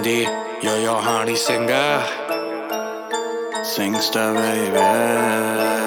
Candy, yo honey singer, singster baby.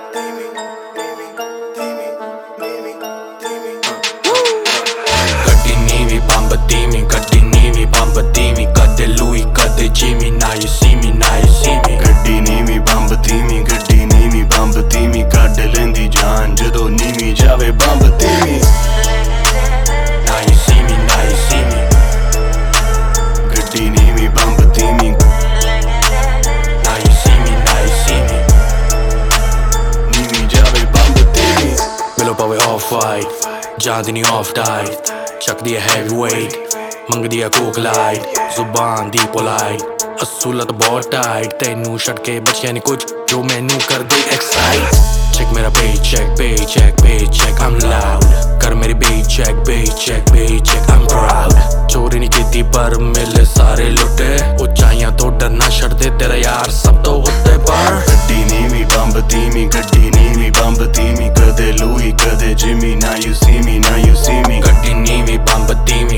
Gaddi neevi bump teemi, gaddi neevi bump teemi, kade Louis, kade Jimmy. Now you see me, now you see me. Gaddi neevi bump teemi, gaddi neevi bump teemi, kade lendi jaan jado neevi jaave bump teemi. Now you see me, now you see me. Gaddi neevi bump teemi. Now you see me, now you see me. Neevi jaave bump teemi. Milo pave off white, ਜਾਂਦੀ ਨੀ off diet, ਚੱਕਦੀ ਐ heavyweight, ਮੰਗਦੀ ਐ coke light, ਜ਼ੁਬਾਨ ਦੀ polite, ਅਸੂਲਤ ਬਹੁਤ tight, ਤੈਨੂੰ ਛੱਡ ਕੇ ਬਚਿਆ ਨੀ ਕੁਝ ਜੋ ਮੈਨੂੰ ਕਰਦੇ excite. Check ਮੇਰਾ paycheck, I'm loud, ਕਰ ਮੇਰੀ paycheck, I'm proud. ਚੋਰੀ ਨੀ ਕੀਤੀ ਪਰ ਮਿਲੇ ਸਾਰੇ ਲੁੱਟੇ, ਉਚਾਈਆਂ ਤੋਂ ਡਰਨਾ ਛੱਡ ਦੇ ਤੇਰਾ ਯਾਰ ਸਭ ਤੋਂ ਉੱਤੇ ਪਰ. Gaddi neevi bump teemi, gaddi neevi bump teemi, kade Louis, kade Jimmy. Now you see me, now you see me. ਗੱਡੀ ਨੀਵੀਂ ਬੰਬ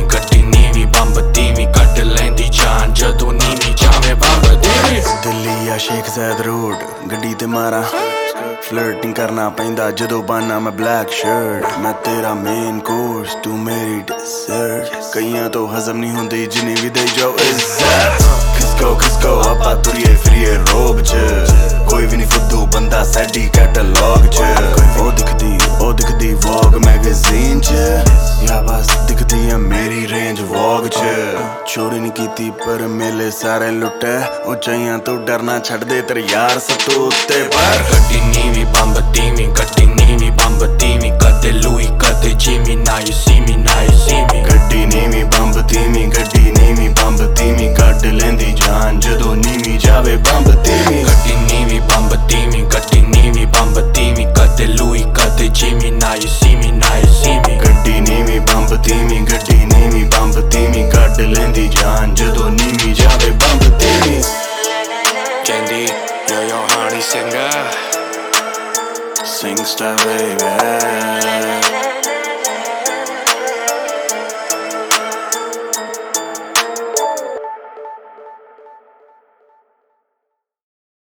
ਤੀਵੀਂ ਕੱਢ ਲੈਂਦੀ ਜਾਨ ਜਦੋਂ ਨੀਵੀਂ ਜਾਵੇ ਬੰਬ ਤੀਵੀਂ. ਦਿੱਲੀ ਆ ਸ਼ੇਖ ਜ਼ੈਦ ਰੋਡ ਗੱਡੀ ਤੇ ਮਾਰਾਂ ਫਲਰਟਿੰਗ ਕਰਨਾ ਪੈਂਦਾ ਜਦੋਂ ਬਾਨਾ ਮੈਂ ਬਲੈਕ ਸ਼ਰਟ. ਮੈਂ ਤੇਰਾ ਮੇਨ ਕੋਰਸ ਤੂੰ ਮੇਰੀ ਡਿਜ਼ਰਟ, ਕਈਆਂ ਤੋਂ ਹਜ਼ਮ ਨਹੀਂ ਹੁੰਦੀ ਜਿੰਨੀ ਵੀ ਦੇ ਜਾਓ ਇੱਜ਼ਤ. ਖਿਸਕੋ ਆਪਾਂ ਤੁਰੀਏ ਫਿਰੀਏ ਰੋਬ ਚ, ਕੋਈ ਵੀ ਨਹੀਂ ਫੁੱਦੂ ਬੰਦਾ ਸਾਡੀ ਕੈਟਲੌਗ ਚ. ਉਹ ਦਿਖਦੀ ਵੋਗ ਮੈਗਜ਼ੀਨ ਚ, ਯਾ ਬਸ ਦਿਖਦੀ ਆ ਮੇਰੀ ਰੇਂਜ ਵੋਗ ਚ. ਚੋਰੀ ਨਹੀਂ ਕੀਤੀ ਪਰ ਮੇਲੇ ਸਾਰੇ ਲੁੱਟੇ, ਉਚਾਈਆਂ ਤੋਂ ਡਰਨਾ ਛੱਡ ਦੇ ਤੇਰੇ ਯਾਰ ਸਭ ਤੋਂ ਉੱਤੇ ਪਰ. ਗੱਡੀ ਨੀਵੀਂ ਬੰਬ ਤੀਵੀਂ ਕਦੇ Louis, ਕਦੇ Jimmy. Now you see me, now you see me. ਗੱਡੀ ਨੀਵੀਂ ਬੰਬ ਤੀਵੀਂ, ਗੱਡੀ ਨੀਵੀਂ ਬੰਬ ਤੀਵੀਂ, ਕੱਢ ਲੈਂਦੀ ਜਾਨ ਜਦੋਂ ਨੀਵੀਂ ਜਾਵੇ ਬੰਬ ਤੀਵੀਂ. ਗੱਡੀ ਨੀਵੀਂ ਬੰਬ ਤੀਵੀਂ, ਕਦੇ Louis, ਕਦੇ Jimmy. Now you see me, now you see me. ਗੱਡੀ ਨੀਵੀਂ ਬੰਬ ਤੀਵੀਂ, ਗੱਡੀ ਨੀਵੀਂ ਬੰਬ ਤੀਵੀਂ, ਕੱਢ ਲੈਂਦੀ ਜਾਨ ਜਦੋਂ ਨੀਵੀਂ ਜਾਵੇ ਬੰਬ ਤੀਵੀਂ. Candy, yo honey singer, Singster baby.